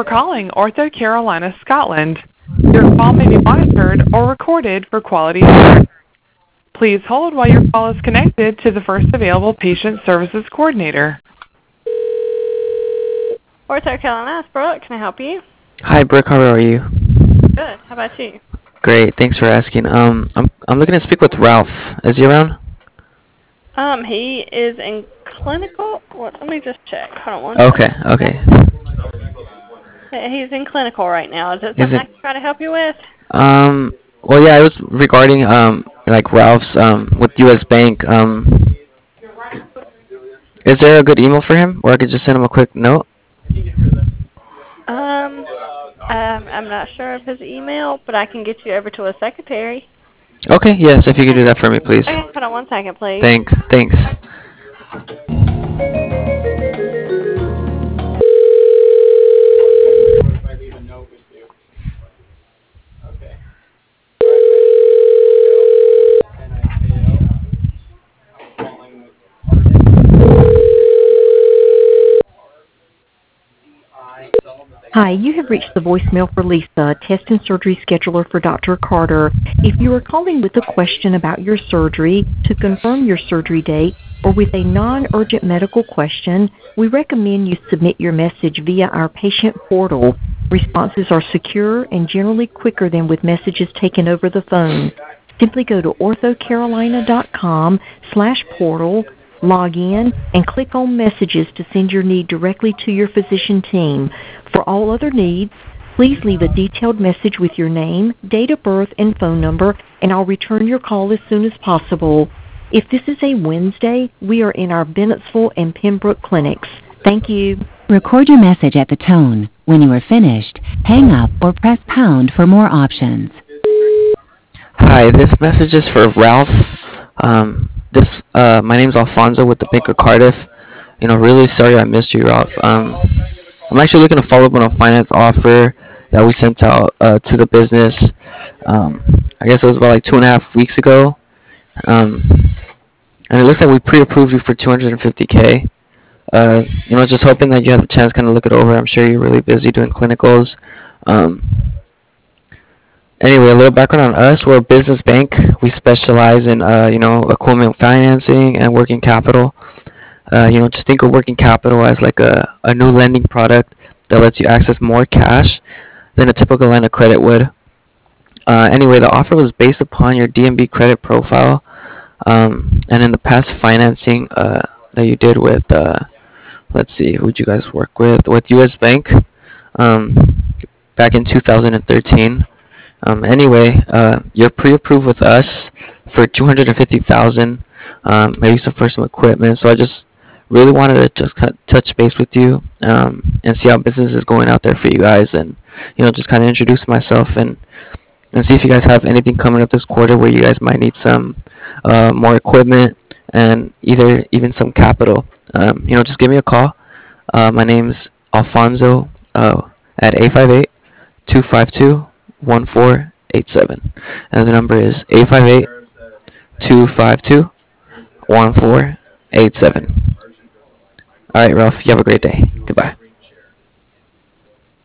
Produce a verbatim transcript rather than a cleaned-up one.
calling Ortho Carolina, Scotland. Your call may be monitored or recorded for quality assurance. Please hold while your call is connected to the first available patient services coordinator. Ortho Carolina, it's Brooke. Can I help you? Hi, Brooke. How are you? Good. How about you? Great. Thanks for asking. Um, I'm I'm looking to speak with Ralph. Is he around? Um, he is in clinical. What? Let me just check. Hold on one Okay. second. Okay. He's in clinical right now. Is it Is something it? I can try to help you with? Um. Well, yeah. It was regarding um like Ralph's um with U S Bank. Um. Is there a good email for him, or I could just send him a quick note? Um, um, I'm not sure of his email, but I can get you over to a secretary. Okay. Yes. If you could do that for me, please. Okay, hold on one second, please. Thanks. Thanks. Hi, you have reached the voicemail for Lisa, test and surgery scheduler for Doctor Carter. If you are calling with a question about your surgery, to confirm your surgery date, or with a non-urgent medical question, we recommend you submit your message via our patient portal. Responses are secure and generally quicker than with messages taken over the phone. Simply go to orthocarolina.com slash portal, log in, and click on Messages to send your need directly to your physician team. For all other needs, please leave a detailed message with your name, date of birth, and phone number, and I'll return your call as soon as possible. If this is a Wednesday, we are in our Bennettsville and Pembroke clinics. Thank you. Record your message at the tone. When you are finished, hang up or press pound for more options. Hi. This message is for Ralph. Um. This. Uh. My name's Alfonso with the Bank of Cardiff. You know, really sorry I missed you, Ralph. Um. I'm actually looking to follow up on a finance offer that we sent out uh, to the business. Um, I guess it was about like two and a half weeks ago. Um, and it looks like we pre-approved you for two hundred fifty K. Uh, you know, just hoping that you have a chance to kind of look it over. I'm sure you're really busy doing clinicals. Um, anyway, a little background on us. We're a business bank. We specialize in, uh, you know, equipment financing and working capital. Uh, you know, just think of working capital as like a, a new lending product that lets you access more cash than a typical line of credit would. Uh, anyway, the offer was based upon your D N B credit profile, um, and in the past financing uh, that you did with, uh, let's see, who'd you guys work with? With U S Bank, um, back in two thousand thirteen. Um, anyway, uh, you're pre-approved with us for two hundred fifty thousand dollars, um, maybe some for some equipment. So I just really wanted to just kind of touch base with you um, and see how business is going out there for you guys, and you know, just kind of introduce myself and and see if you guys have anything coming up this quarter where you guys might need some uh, more equipment and either even some capital. Um, you know, just give me a call. Uh, my name's Alfonso uh, at eight five eight, two five two, one four eight seven, and the number is eight five eight, two five two, one four eight seven. All right, Ralph, you have a great day.